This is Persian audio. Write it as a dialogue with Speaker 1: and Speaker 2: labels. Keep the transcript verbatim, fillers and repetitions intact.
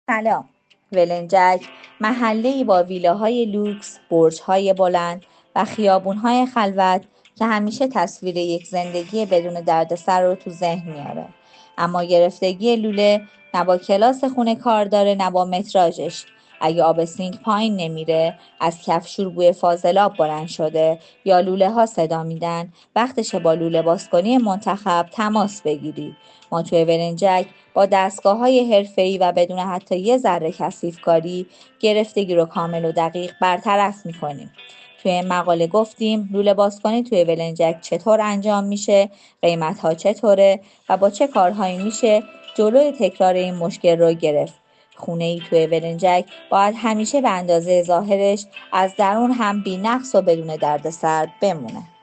Speaker 1: سلام. ولنجک محله‌ای با ویلاهای لوکس، برج‌های بلند و خیابون‌های خلوت که همیشه تصویر یک زندگی بدون دردسر رو تو ذهن میاره. اما گرفتگی لوله نه با کلاس خونه کار داره نه با متراژش. اگه آب سینک پایین نمیره، از کفشور بوی فاضلاب بلند شده یا لوله ها صدا میدن، وقتشه با لوله بازکنی منتخب تماس بگیری. ما توی ولنجک با دستگاه های حرفه‌ای و بدون حتی یه ذره کثیف کاری گرفتگی رو کامل و دقیق برطرف میکنیم. توی این مقاله گفتیم لوله بازکنی توی ولنجک چطور انجام میشه، قیمت ها چطوره و با چه کارهایی میشه جلوی تکرار این مشکل رو گرفت. خونه ای توی ولنجک باید همیشه به اندازه ظاهرش از درون هم بی‌نقص و بدون دردسر بمونه.